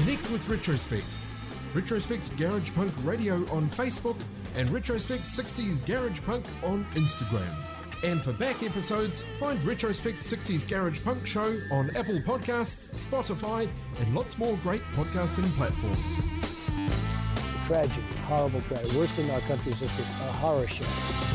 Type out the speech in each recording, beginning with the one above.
Connect with Retrospect. Retrospect's Garage Punk Radio on Facebook and Retrospect 60s Garage Punk on Instagram. And for back episodes, find Retrospect 60s Garage Punk Show on Apple Podcasts, Spotify, and lots more great podcasting platforms. Tragedy, horrible tragedy. Worst in our country's history, a horror show.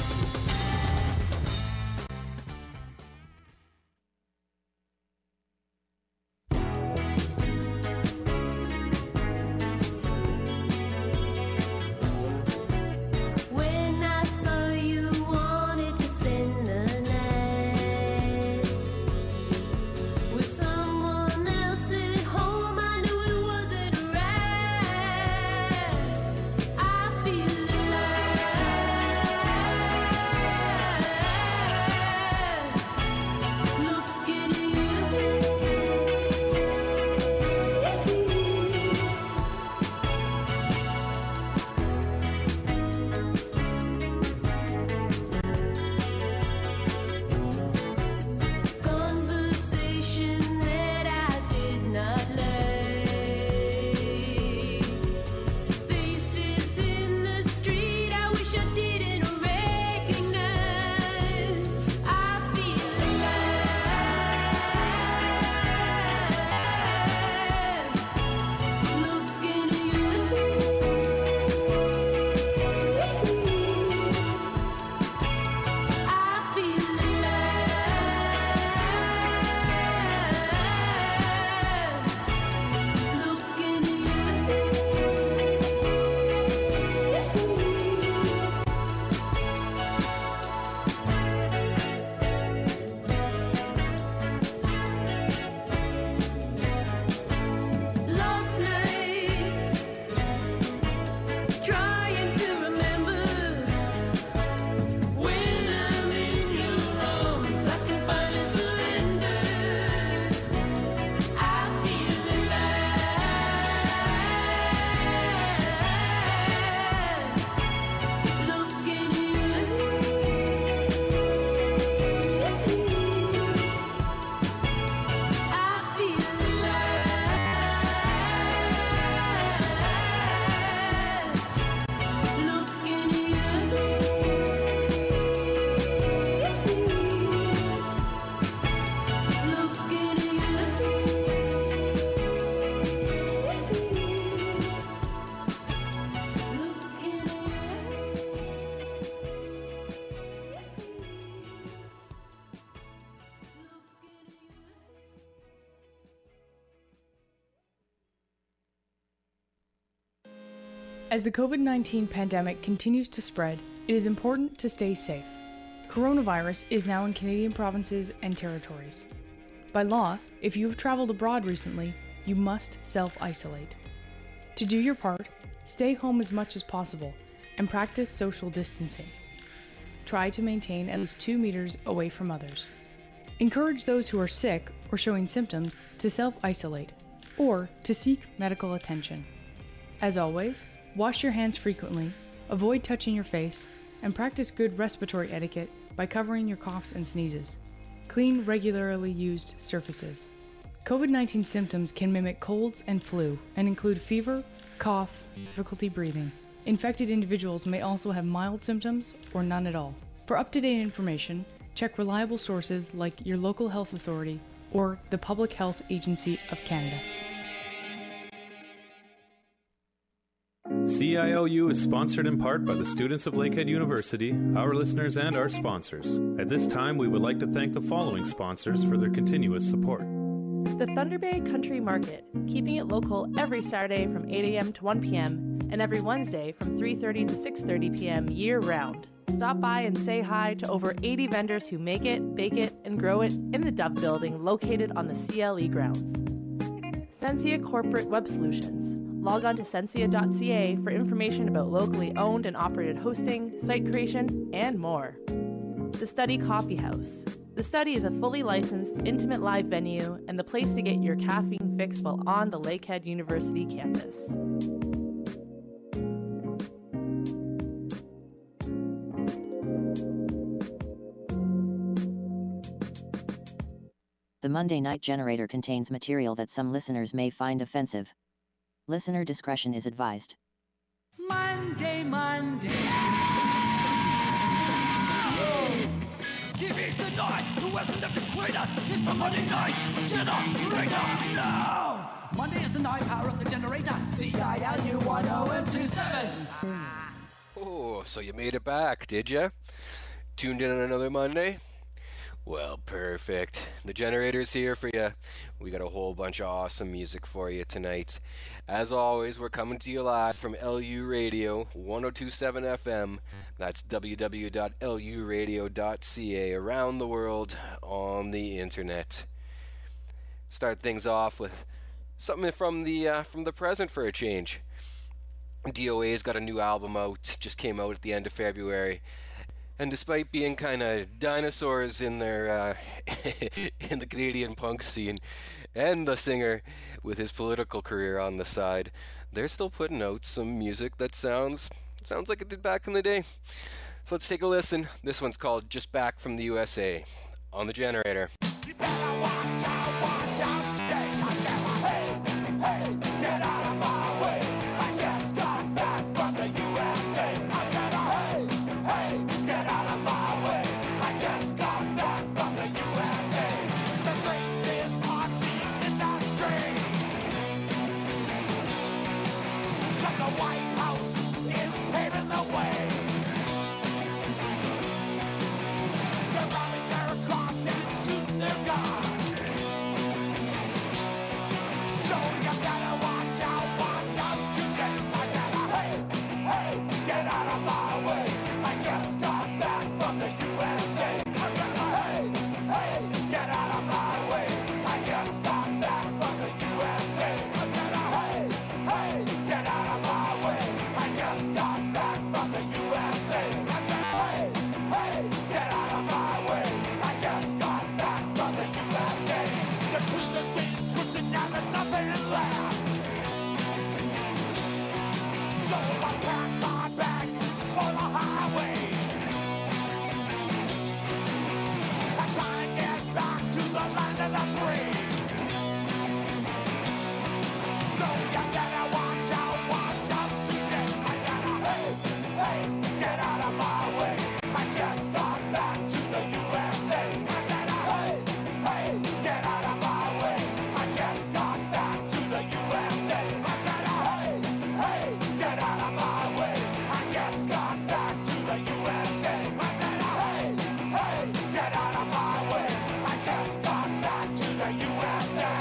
As the COVID-19 pandemic continues to spread, it is important to stay safe. Coronavirus is now in Canadian provinces and territories. By law, if you have traveled abroad recently, you must self-isolate. To do your part, stay home as much as possible and practice social distancing. Try to maintain at least 2 meters away from others. Encourage those who are sick or showing symptoms to self-isolate or to seek medical attention. As always, wash your hands frequently, avoid touching your face, and practice good respiratory etiquette by covering your coughs and sneezes. Clean regularly used surfaces. COVID-19 symptoms can mimic colds and flu and include fever, cough, difficulty breathing. Infected individuals may also have mild symptoms or none at all. For up-to-date information, check reliable sources like your local health authority or the Public Health Agency of Canada. CIOU is sponsored in part by the students of Lakehead University, our listeners, and our sponsors. At this time, we would like to thank the following sponsors for their continuous support. The Thunder Bay Country Market, keeping it local every Saturday from 8 a.m. to 1 p.m. and every Wednesday from 3:30 to 6:30 p.m. year-round. Stop by and say hi to over 80 vendors who make it, bake it, and grow it in the Dove Building located on the CLE grounds. Sensia Corporate Web Solutions. Log on to sensia.ca for information about locally owned and operated hosting, site creation, and more. The Study Coffee House. The Study is a fully licensed, intimate live venue and the place to get your caffeine fix while on the Lakehead University campus. The Monday Night Generator contains material that some listeners may find offensive. Listener discretion is advised. Monday. TV's the night, the Western left the crater. It's a Monday night generator. No! Monday is the night, power of the generator. CILU 10127. Oh, so you made it back, did ya? Tuned in on another Monday? Well, perfect. The generator's here for you. We got a whole bunch of awesome music for you tonight. As always, we're coming to you live from LU Radio 1027 FM. That's www.luradio.ca, around the world on the internet. Start things off with something from the present for a change. DOA's got a new album out, just came out at the end of February. And despite being kind of dinosaurs in their in the Canadian punk scene, and the singer with his political career on the side, they're still putting out some music that sounds like it did back in the day. So let's take a listen. This one's called Just Back from the USA on the Generator. You better watch out today. Hey, get out of my way. I just got back from the USA. I said, hey, get out of my way. I just got back from the USA. The drinks is partying in the street. Like the White House is paving the way. They're robbing their crops and shooting their guns. So you gotta watch out today. I said, hey, get out of my way. I just got back from the USA. I said, hey, get out of my way. I just got back from the USA. I said, hey, get out of my way. I just got back from the USA. I said, hey, get out of my way. I just got back from the USA. They're twisting things, twisting now there's nothing left. So I pack my bags for the highway. I try and get back to the land of the free. So you better watch out today. I said, hey, get out of my way. I just got back to the USA. I said, hey, get out of my way. I just got back to the USA. I said, hey, get out of my way. I just got back to the USA. I said, hey, get out of my way. I just got back to the USA.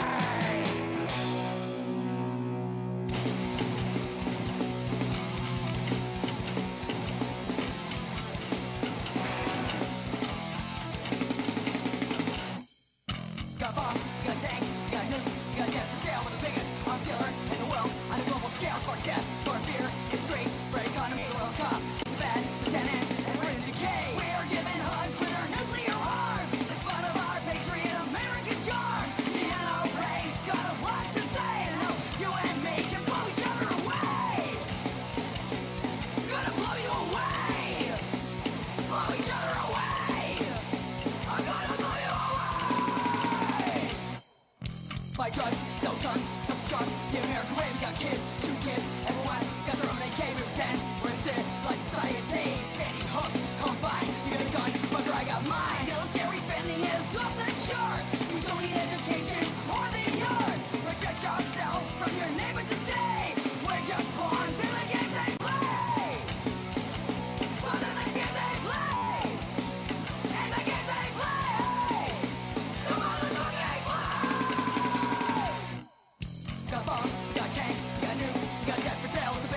Got bombs, got tanks, got nukes, got death for sale with the biggest arms dealer in the world on a global scale. For death, for fear, it's great for economy. The world's top, it's bad for tenants, and we're in decay. We are giving hugs with our nuclear arms. It's fun of our patriot American charm. The NRA's got a lot to say, and how you and me can blow each other away. Gonna blow you away. Blow each other away. I'm gonna blow you away. Buy drugs, sell guns, self-destruct. The American way, we got kids, shoot kids everywhere. Got their own AK, we pretend we're a civilized society. Standing hook, Columbine, you got a gun, fucker, I got mine. Military spending is off the charts. We don't need education or the arts. Protect yourself from your neighbor today. We're just pawns in the game they play. Pawns in the game they play. In the game they play. Come on, let's fucking play. Got bombs, got tanks, got nukes, got death for sale.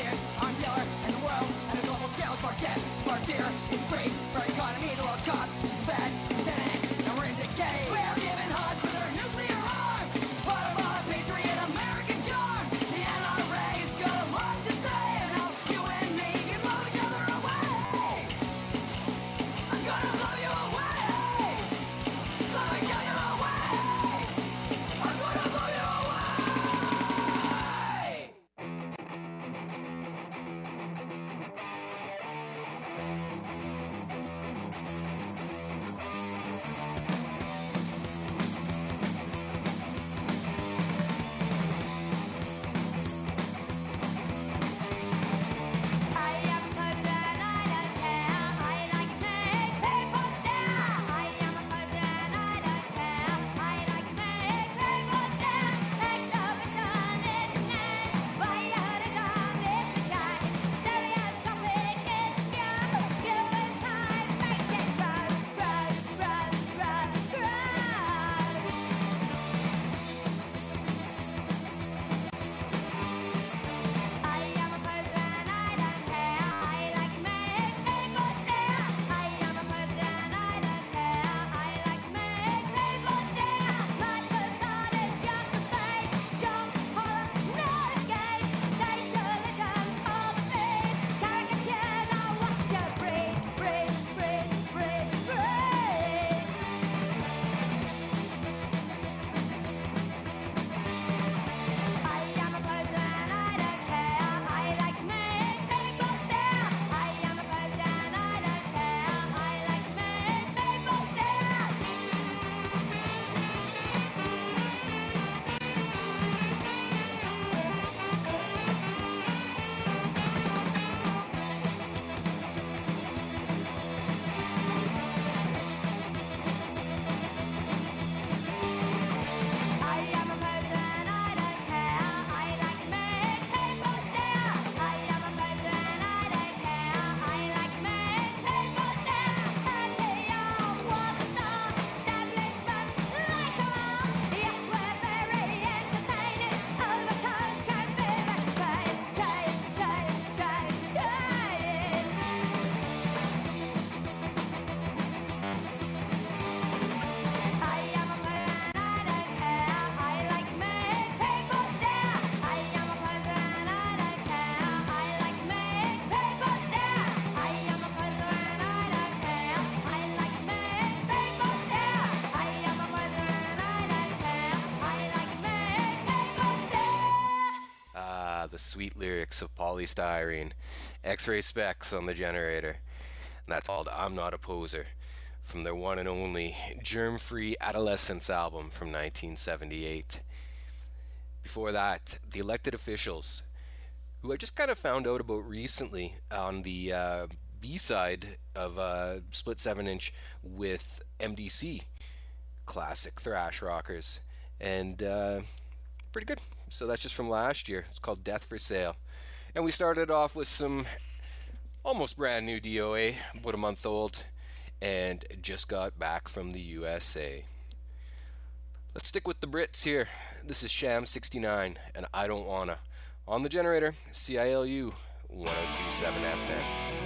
sweet lyrics of Polystyrene, X-ray specs on the generator. And that's called I'm Not a Poser, from their one and only Germ-Free Adolescence album from 1978. Before that, The Elected Officials, who I just kind of found out about recently on the B-side of Split 7-inch with MDC, classic thrash rockers, and pretty good. So that's just from last year. It's called Death for Sale. And we started off with some almost brand new DOA, about a month old, and just got back from the USA. Let's stick with the Brits here. This is Sham 69 and I Don't Wanna. On the generator, CILU 1027 FM.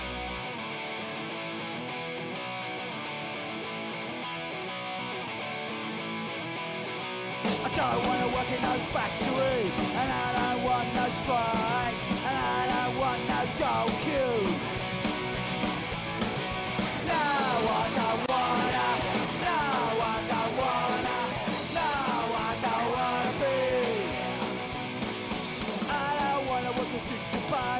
I don't want to work in no factory, and I don't want no strike, and I don't want no dole queue. No, I don't wanna, no, I don't wanna, no, I don't wanna be. I don't wanna work till 65.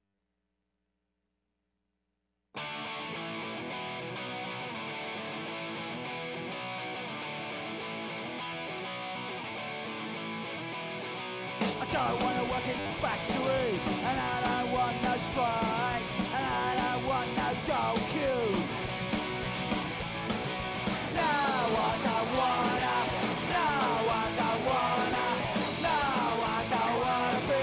I don't want to work in the factory, and I don't want no strike, and I don't want no dole queue. No, I don't wanna, no, I don't wanna, no, I don't wanna be.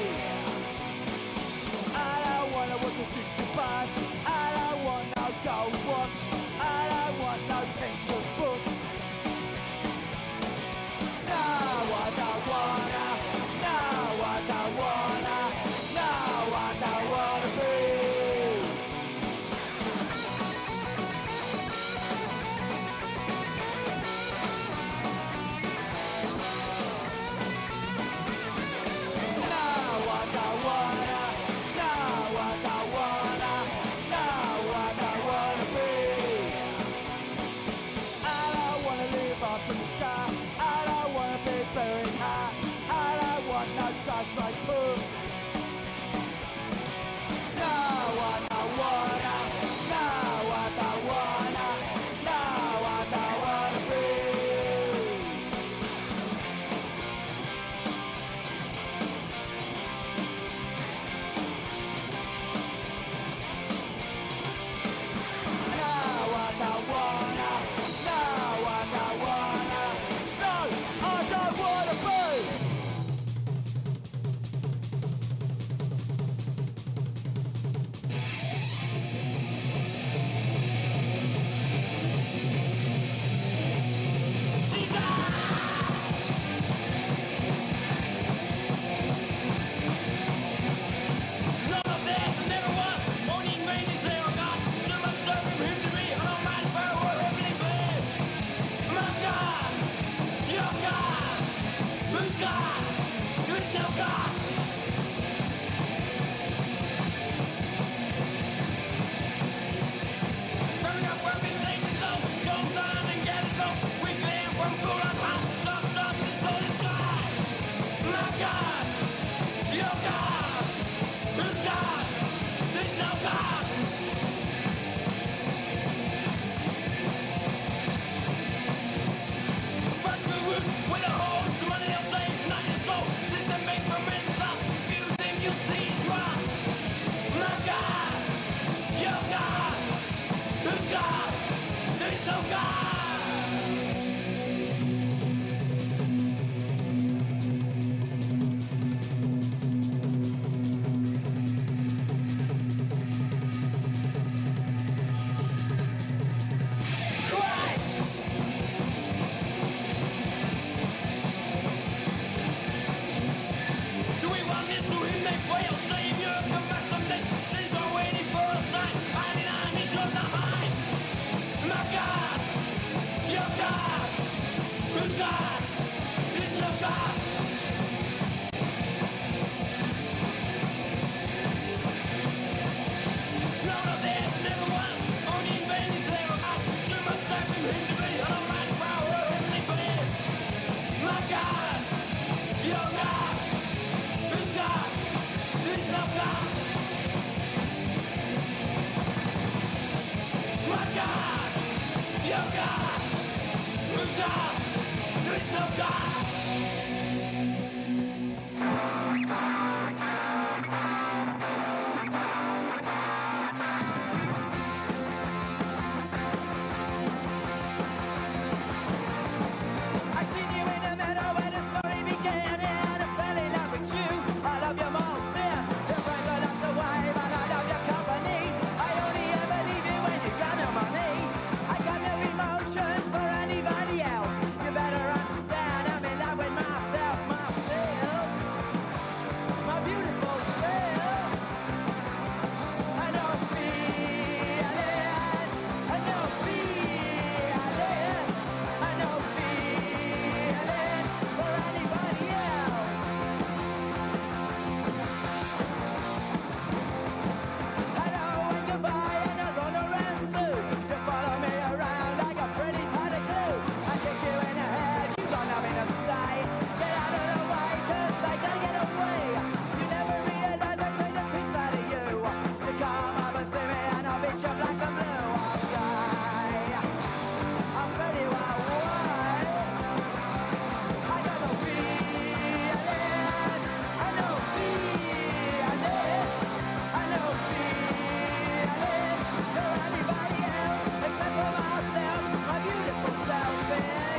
I don't wanna work till 65, I don't want no gold watch, I don't want no pencil book. No, I don't wanna, no, I don't wanna, no, I don't wanna be. No, I don't wanna, no, I don't wanna, no, I don't wanna be. I don't wanna live up in the sky, I don't wanna be buried high, I don't want no skyscraper. No, I don't wanna, no, I don't wanna, no, I don't wanna be. No, I don't wanna, no, I don't wanna, no, I don't wanna be. is no God. I seen you in the meadow where the story began, and I fell in love with you. I love you more sin. Your friends are lots away, but I love your company. I only ever leave you when you got no money. I got no emotion for anybody else. You better understand I'm in love with myself, myself, my beautiful self. I know feeling, I know feeling, I know feeling for anybody else. Hello and goodbye and I run around too. You follow me around like a pretty potty glue. I kick you in the head, you got nothing to say. Get out of the way, 'cause I gotta get away. You never realize I take the piece out of you. You come up and see me and I'll beat you black and blue. I'll die, I'll spell you out why. I got no feeling, I know feeling, I know feeling for anybody else except for myself, my beautiful selfish.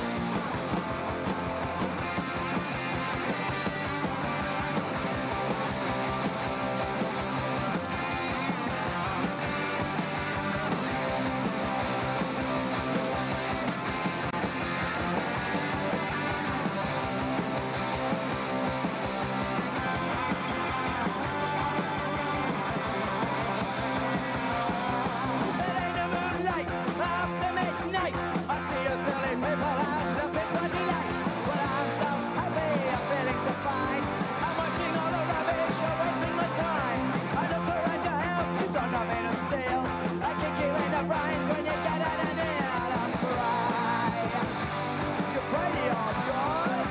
It ain't the moonlight after midnight. I see you silly people out looking for delight. Well, I'm so happy, I'm feeling so fine. I'm watching all the rubbish, you're wasting my time. I look around your house, you've got nothing to steal. I kick you in the brains when you get out and in. I cry, you pray to your God.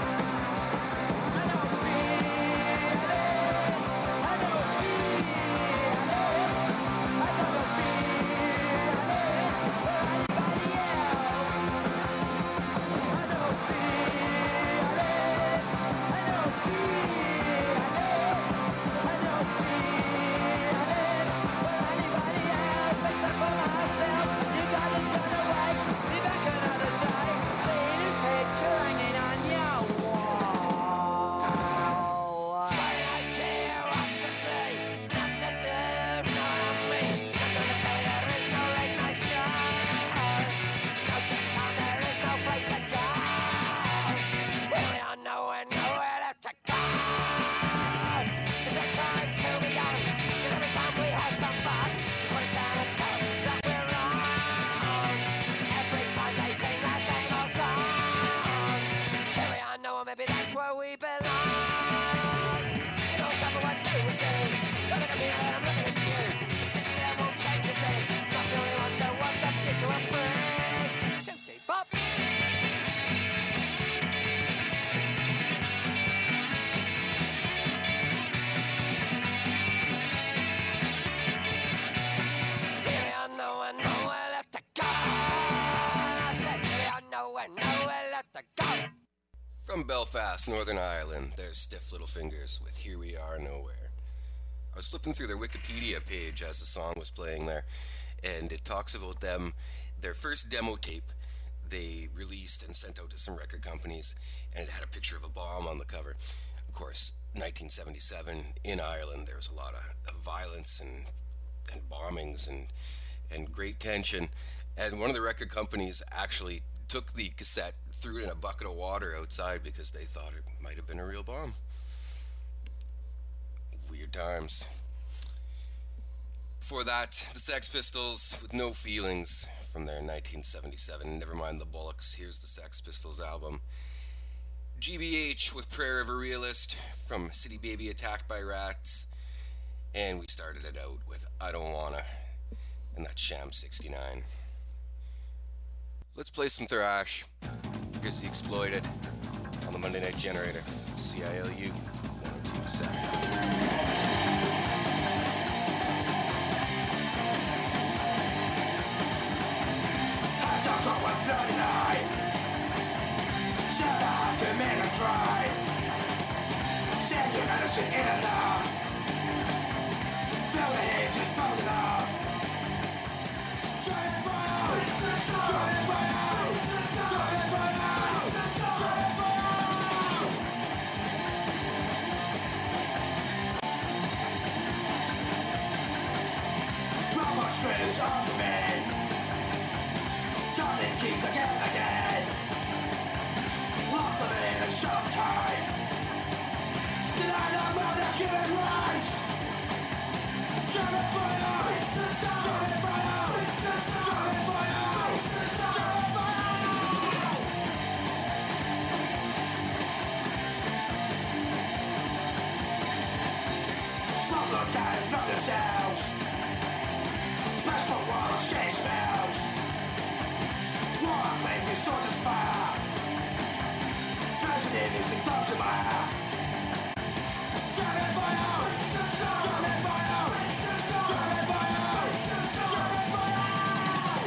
I know feeling, I know feeling, I got no feeling for anybody else. I know feeling, I know feeling, I know feeling for anybody else except for myself. You got this gone away, be back another day. Seeing his picture hanging on your wall. Why I tell you what to say, nothing to ignore me. I'm gonna tell you there is no late night show. No sitcom, there is no place to go. We all know and nowhere left to go. Is it time to be young? 'Cause every time we have some fun, you wanna stand and tell us that we're wrong. Every time they sing that same old song, here we are, know maybe that's where we belong. You know, stop what they would do. Don't look at me and I'm looking at you. Sitting there won't change a thing. Must really wonder what the future will bring. Tutti pop. Here we are, nowhere left to go. I said, here we are, nowhere left to go. From Belfast, Northern Ireland, there's Stiff Little Fingers with Here We Are Nowhere. I was flipping through their Wikipedia page as the song was playing there, and it talks about them, their first demo tape they released and sent out to some record companies, and it had a picture of a bomb on the cover. Of course, 1977, in Ireland, there was a lot of violence and bombings and great tension, and one of the record companies actually took the cassette, threw it in a bucket of water outside because they thought it might have been a real bomb. Weird times. Before that, the Sex Pistols with No Feelings from their 1977 Nevermind the Bollocks. Here's the Sex Pistols album. GBH with Prayer of a Realist from City Baby Attacked by Rats. And we started it out with I Don't Wanna and that Sham 69. Let's play some thrash. Here's The Exploited on the Monday Night Generator. CILU 1027. innocent enough. Feel the hate just building up. Trying to burn out. Trying to burn out. Trying to burn out. Trying to burn out. Proper strings onto me. Turning keys again and again. Lost them in a short time. Deny them all their human rights. Trying to burn out. Trying to burn out. Trying to burn out. Trying to burn out. Stop the time from yourselves. Pass the wall, shade smells. War blazing, soldiers fire. President is the dogs in my eye. Trying to burn out. Trying to burn out. Trying to burn out. Trying to burn out.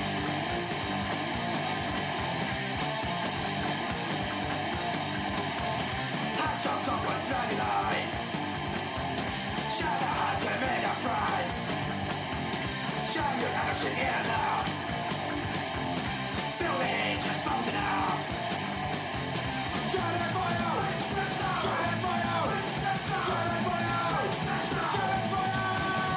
Hands up, go on Friday night. Shout out to mega pride. Shout your innocent enough. Feel the hate just building up. Try to burn out. Try to burn out. Try to burn out. Try to burn out.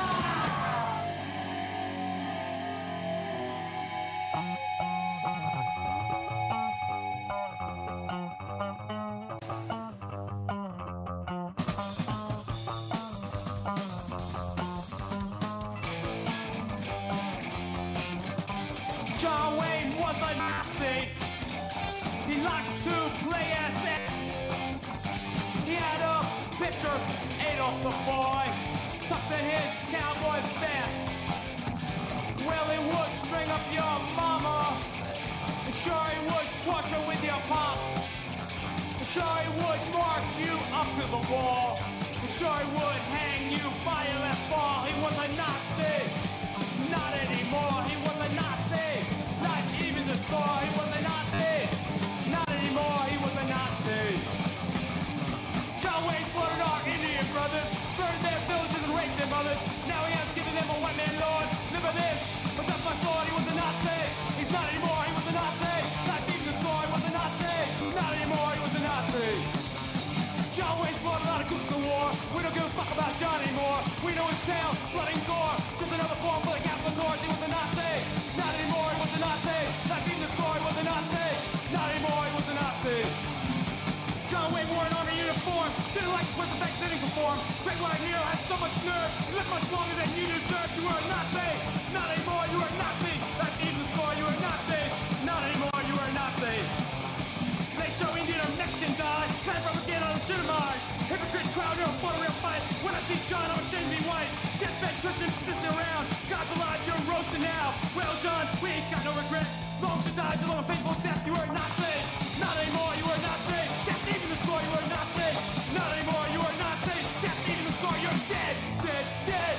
John Wayne was a Nazi. He liked to play SS. He had a picture, Adolf the boy, tucked in his cowboy vest. Well, he would string up your mama. Sure, he would torture with your pop. Sure, he would march you up to the wall. Sure, he would hang you by your left ball. He was a Nazi. Not anymore. He was a Nazi. Not even the score. He was a Nazi. Not anymore. He was a Nazi. John Wayne slaughtered our Indian brothers, burned their villages and raped their mothers. Now he has given them a white man lord. Remember this, but that's my sword. He was a Nazi. He's not anymore. He was a Nazi. Not even the score. He was a Nazi. Not anymore. He was a Nazi. John Wayne slaughtered a lot of cooks in the war. We don't give a fuck about John anymore. We know his tale, blood and gore. Just another form for the capitalist horse. He was a Nazi. Not anymore. He was a Nazi. Not even the score. He was a Nazi. Not anymore. He was a Nazi. John Wayne wore an army uniform. Didn't like Swiss effects, didn't conform. Greg White Nero had so much nerve. He lived much longer than you deserved. You were a Nazi. Not anymore. You were a Nazi. Not even the score. You were a Nazi. Not anymore. You were a Nazi. They show Indian or Mexican die. Kind of propaganda legitimized. Hypocrite crowd, you're for a real fight. When I see John, I'm ashamed to be white. Get fed Christian, this around. God's alive, you're roasting now. Well, John, we ain't got no regret. Long to die, till on a painful death. You were a Nazi. Not anymore, you were a Nazi. Death even the score, you were a Nazi. Not anymore, you were a Nazi. Death even the score, you're dead, dead, dead.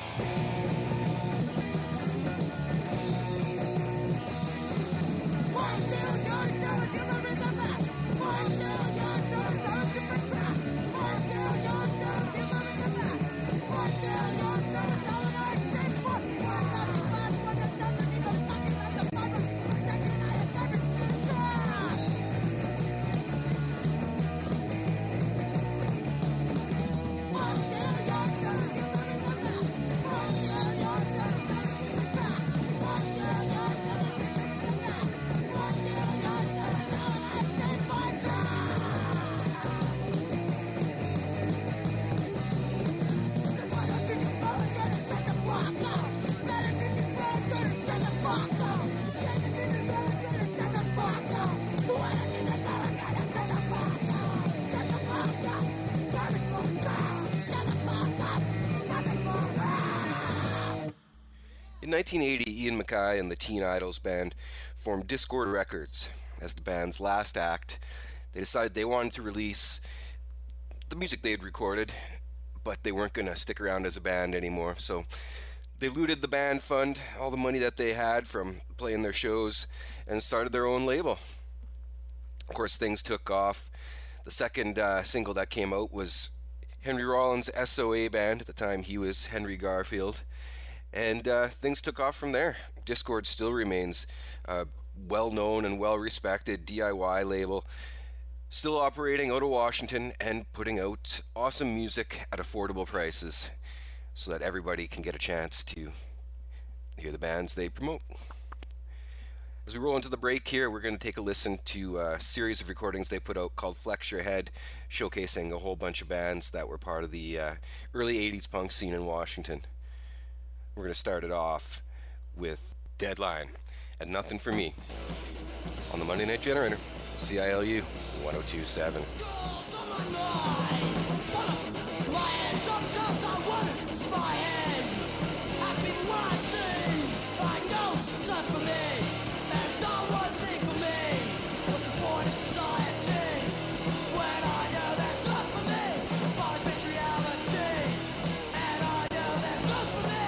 In 1980, Ian MacKaye and the Teen Idols band formed Discord Records as the band's last act. They decided they wanted to release the music they had recorded, but they weren't going to stick around as a band anymore. So they looted the band fund, all the money that they had from playing their shows, and started their own label. Of course, things took off. The second single that came out was Henry Rollins' SOA band. At the time, he was Henry Garfield. And things took off from there. Discord still remains a well-known and well-respected DIY label, still operating out of Washington and putting out awesome music at affordable prices so that everybody can get a chance to hear the bands they promote. As we roll into the break here, we're going to take a listen to a series of recordings they put out called Flex Your Head, showcasing a whole bunch of bands that were part of the early 80s punk scene in Washington. We're going to start it off with Deadline and Nothing For Me on the Monday Night Generator, CILU 102.7. Sometimes I wonder, it's my head. Happy what I see. I know it's not for me. There's not one thing for me. What's the point of society when I know there's none for me? Falling face reality, and I know there's none for me.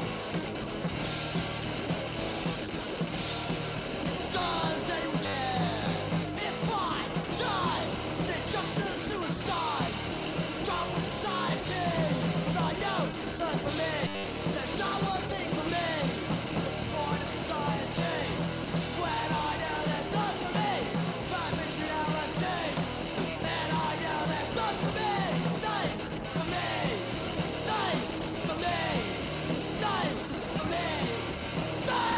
Does anyone care if I die? Is it just another suicide? Drop from society, 'cause I know it's not for me. There's not one thing for me. What's the point of society when I know there's none for me? Find this reality, and I know there's none for me. None for me. None for me. None for me. None.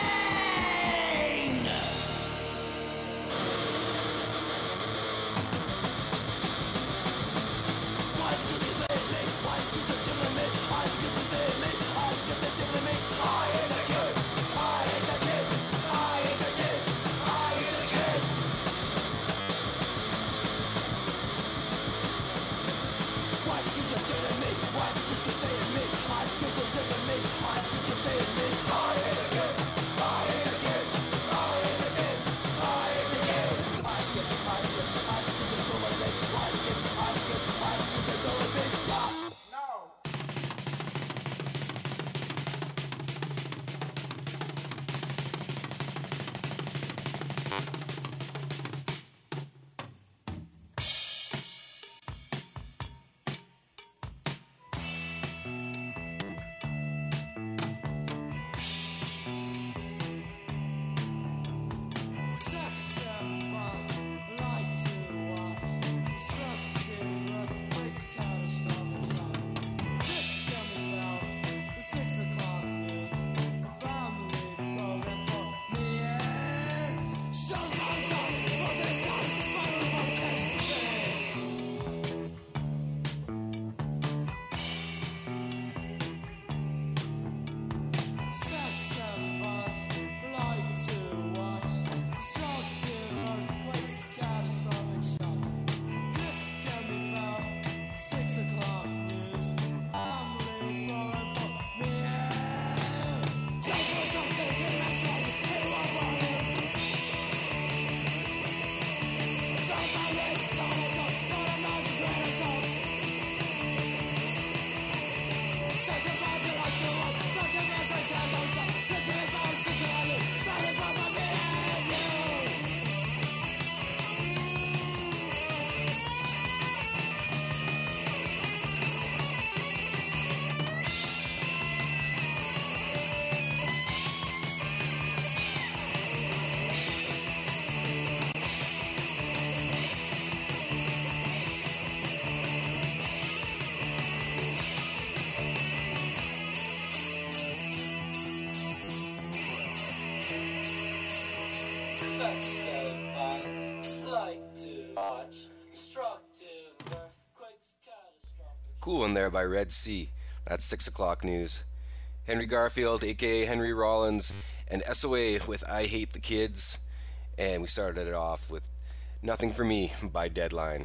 Cool one there by Red Sea. That's 6 o'clock news. Henry Garfield, aka Henry Rollins, and SOA with I Hate the Kids. And we started it off with Nothing For Me by Deadline.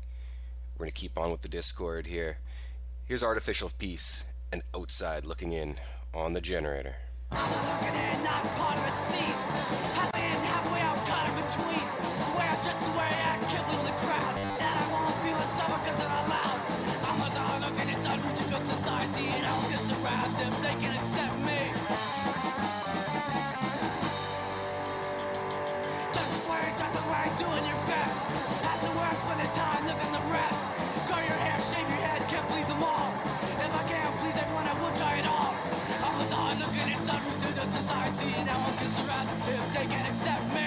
We're going to keep on with the Discord here. Here's Artificial Peace and Outside Looking In on the Generator. Looking in, not part of a scene. Halfway in, halfway out, caught in between. The way I dress, the way I act, killed in the crowd. And I won't be with someone cause I'm not loud. I'm a dog looking at done with good society. And I will get surrounded if they can accept me. Talk the way, doing your best. At the work, spend the time, look at the rest. Grow your hair, shave your head, society, and how I'll get surrounded if they can't accept me.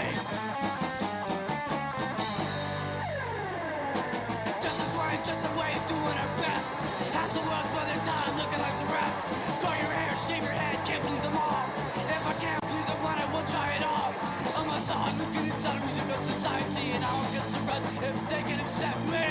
Just a frame, just a way of doing our best. Half the world's by their time looking like the rest. Grow your hair, shave your head, can't please them all. If I can't please them one, I will try it all. I'm a dog looking inside of music of society, and how I'll get surrounded if they can accept me.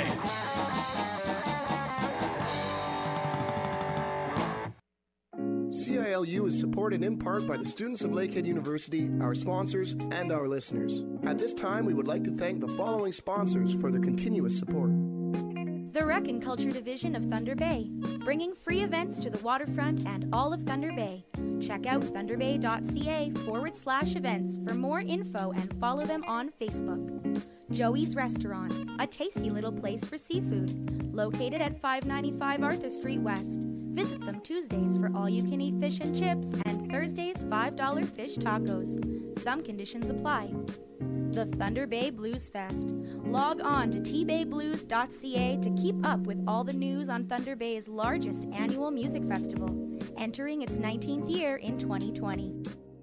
CILU is supported in part by the students of Lakehead University, our sponsors, and our listeners. At this time, we would like to thank the following sponsors for their continuous support. The Rec and Culture Division of Thunder Bay, bringing free events to the waterfront and all of Thunder Bay. Check out thunderbay.ca/events for more info and follow them on Facebook. Joey's Restaurant, a tasty little place for seafood, located at 595 Arthur Street West. Visit them Tuesdays for all-you-can-eat fish and chips and Thursdays $5 fish tacos. Some conditions apply. The Thunder Bay Blues Fest. Log on to tbayblues.ca to keep up with all the news on Thunder Bay's largest annual music festival, entering its 19th year in 2020.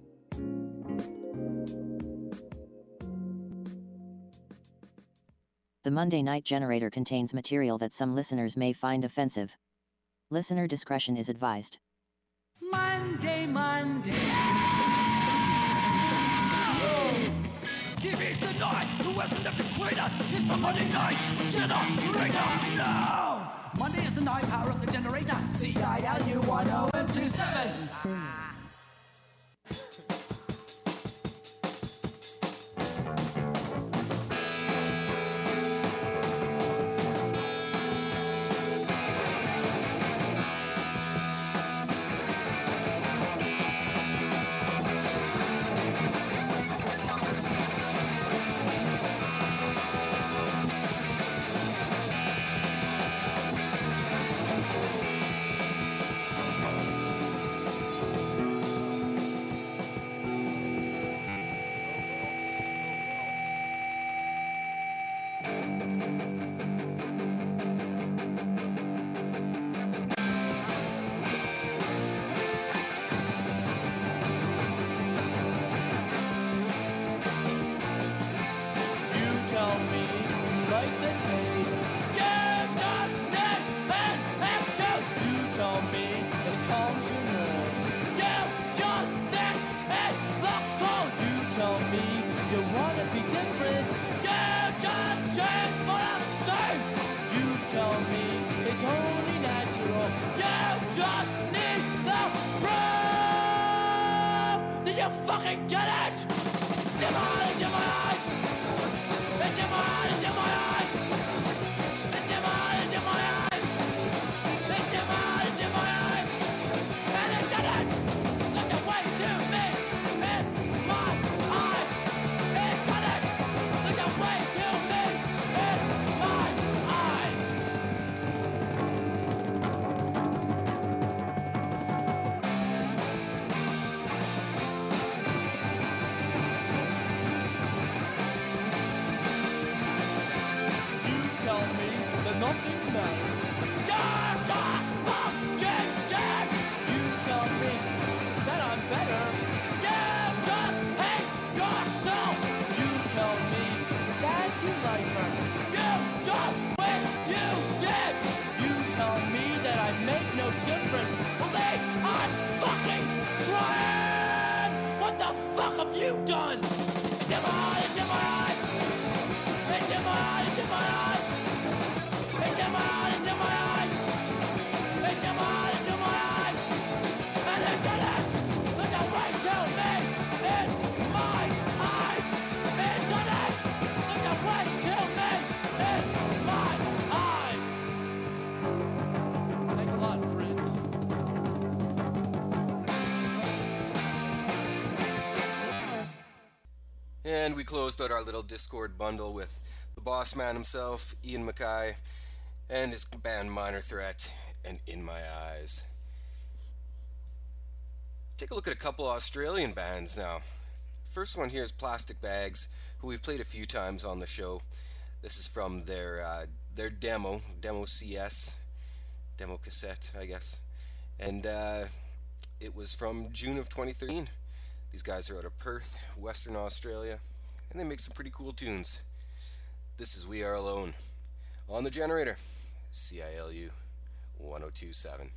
The Monday Night Generator contains material that some listeners may find offensive. Listener discretion is advised. Monday. Give me the night, the western of the crater. It's the Monday Night Generator. No! Monday is the night power of the generator. CILU 10127. Fucking get it! Get my eyes! Get my eyes! Get my eyes! Get my eyes! Get my eyes! Get my eyes! Get my eyes! Get my eyes! And it did it! Look away to me! In my eyes! It did it! Look away to me! In my eyes! Nothing matters. You're just fucking scared. You tell me that I'm better. You just hate yourself. You tell me that you like her. You just wish you did. You tell me that I make no difference. Well, me, I'm fucking trying. What the fuck have you done? Into my eyes, into my eyes. Into my eyes, into my eyes. Into my eyes, into my eyes. Into my eyes, into my eyes. And into that, look away to me. In my eyes. Into that, look away to me. In my eyes. Thanks a lot, friends. And we closed out our little Discord bundle with the boss man himself, Ian Mackay, and his band Minor Threat, and In My Eyes. Take a look at a couple Australian bands now. First one here is Plastic Bags, who we've played a few times on the show. This is from their demo CS, demo cassette, I guess. And it was from June of 2013. These guys are out of Perth, Western Australia, and they make some pretty cool tunes. This is We Are Alone on the Generator, CILU 102.7.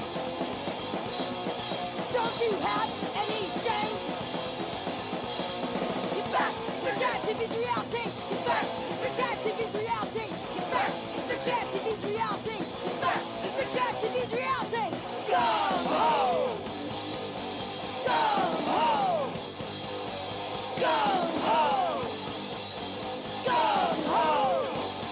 Don't you have any shame? Chat TV's reality. Get back. It's Chat TV's reality. Get back. It's Chat TV's reality. Get back. It's Chat TV's reality. Go home. Go home. Go home. Go home.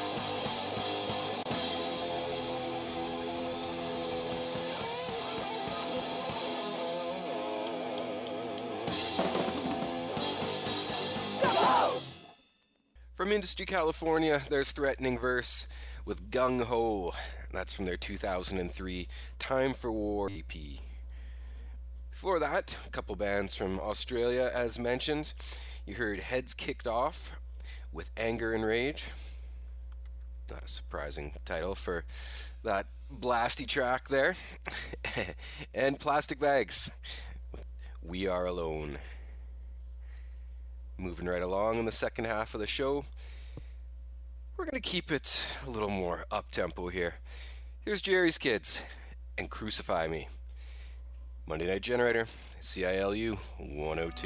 From Industry California, there's Threatening Verse with Gung Ho. That's from their 2003 Time for War EP. Before that, a couple bands from Australia, as mentioned. You heard Heads Kicked Off with Anger and Rage. Not a surprising title for that blasty track there. And Plastic Bags with We Are Alone. Moving right along in the second half of the show, we're going to keep it a little more up-tempo here. Here's Jerry's Kids and Crucify Me. Monday Night Generator, CILU 102.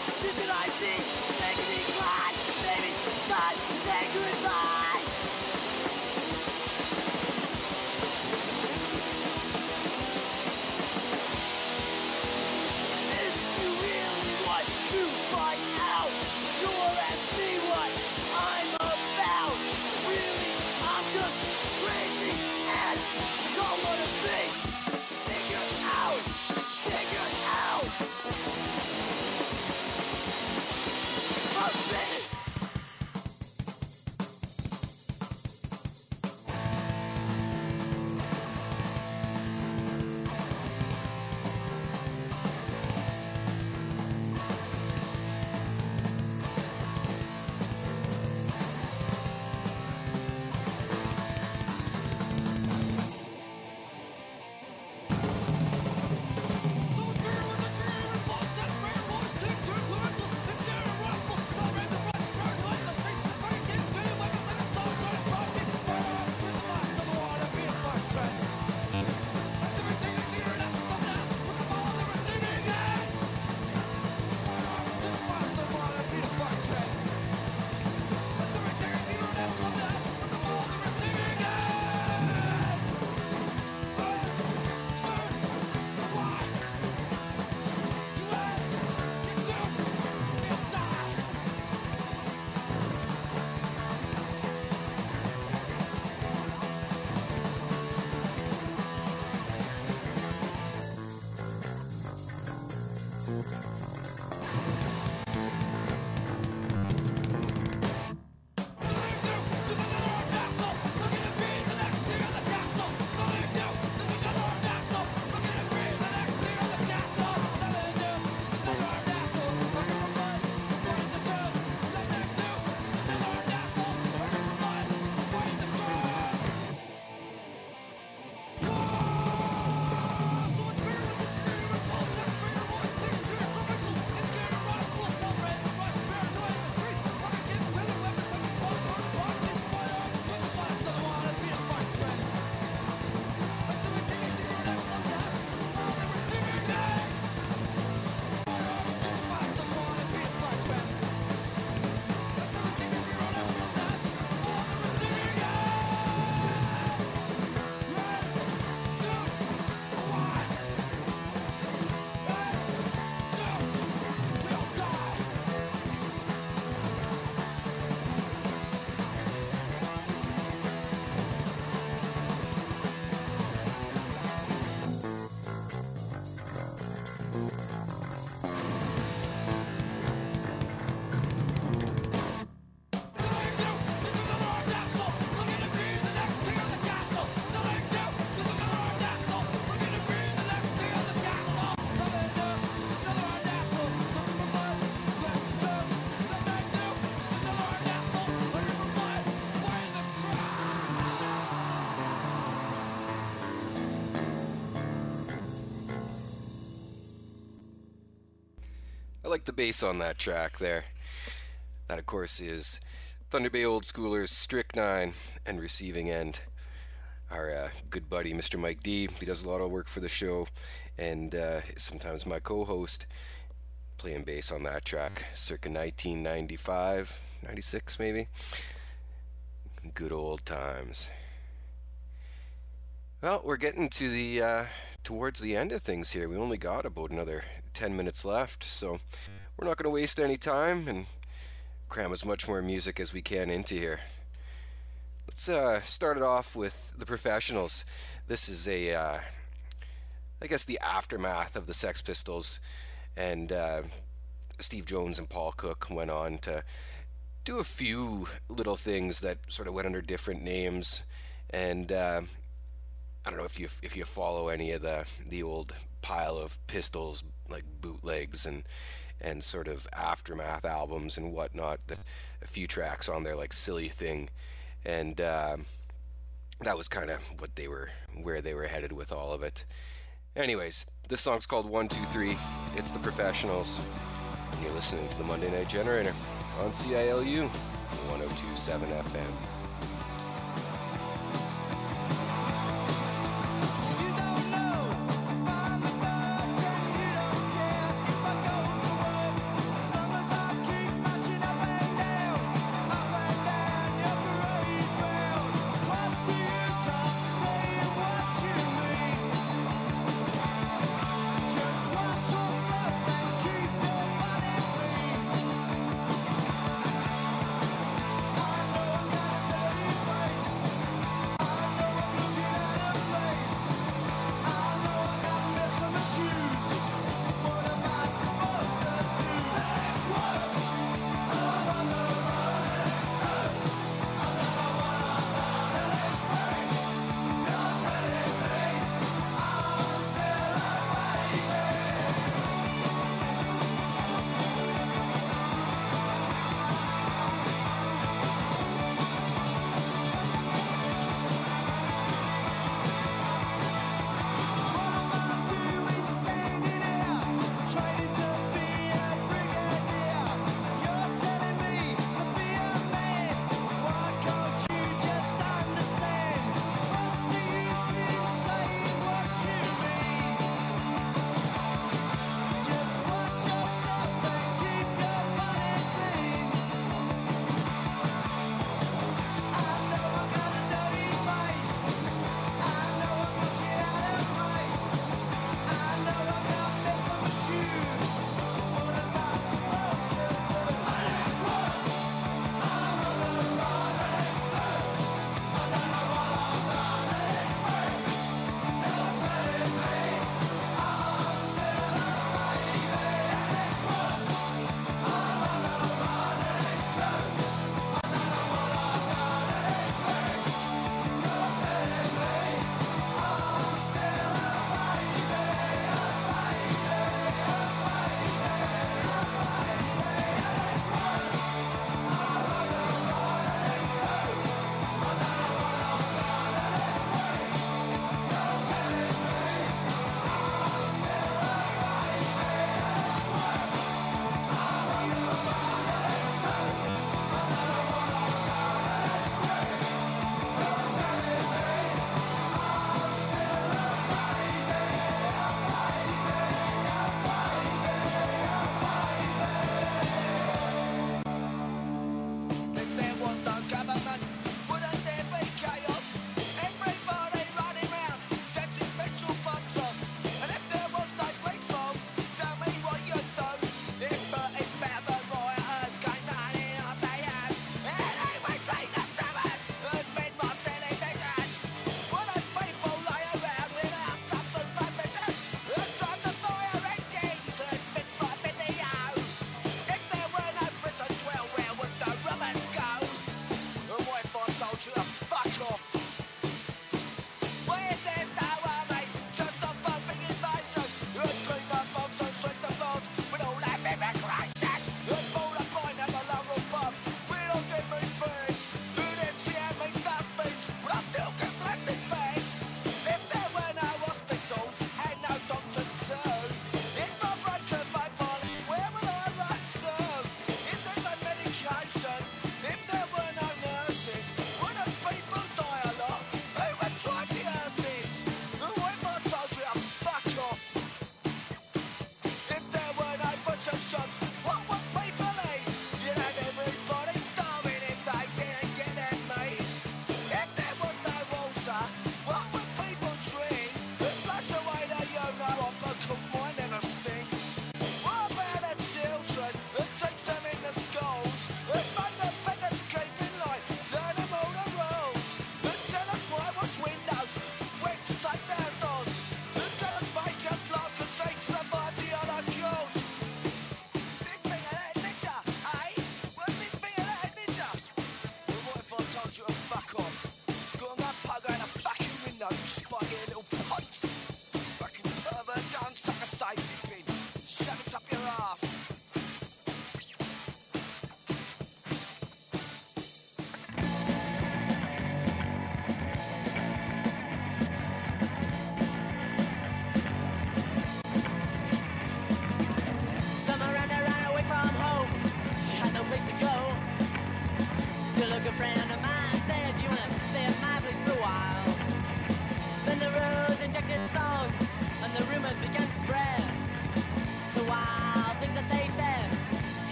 Sleeping I see, making me cry. Baby, it's time to say goodbye. If you really want to find out, you'll ask me what I'm about. Really, I'm just crazy and don't wanna be figured out. Figured out. I'm ready. I like the bass on that track there. That, of course, is Thunder Bay Old Schoolers' Strychnine and Receiving End. Our good buddy, Mr. Mike D. He does a lot of work for the show, and sometimes my co-host, playing bass on that track, circa 1995, 96 maybe. Good old times. Well, we're getting to the towards the end of things here. We only got about another 10 minutes left, so we're not going to waste any time and cram as much more music as we can into here. Let's start it off with The Professionals. This is I guess the aftermath of the Sex Pistols, and Steve Jones and Paul Cook went on to do a few little things that sort of went under different names, and I don't know if you follow any of the old pile of Pistols like bootlegs and sort of aftermath albums and whatnot. A few tracks on there like Silly Thing, and that was kind of where they were headed with all of it. Anyways, this song's called 1, 2, 3. It's The Professionals, and you're listening to the Monday Night Generator on CILU 102.7 FM. It's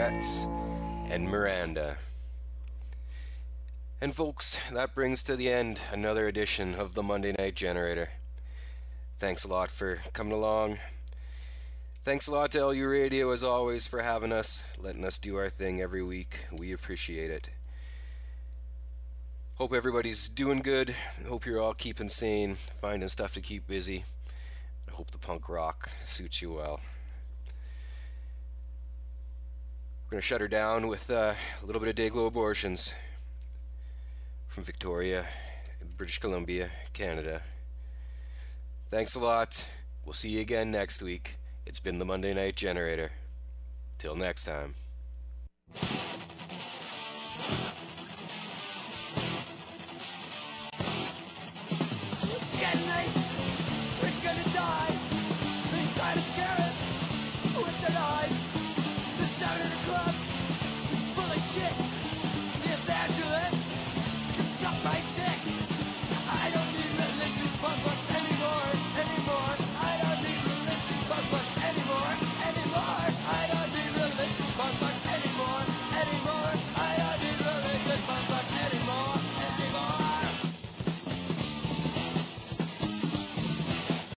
Tourette's, and Miranda. And folks, that brings to the end another edition of the Monday Night Generator. Thanks a lot for coming along. Thanks a lot to LU Radio, as always, for having us, letting us do our thing every week. We appreciate it. Hope everybody's doing good. Hope you're all keeping sane, finding stuff to keep busy. I hope the punk rock suits you well. We're going to shut her down with a little bit of Dayglow Abortions from Victoria, British Columbia, Canada. Thanks a lot. We'll see you again next week. It's been the Monday Night Generator. Till next time.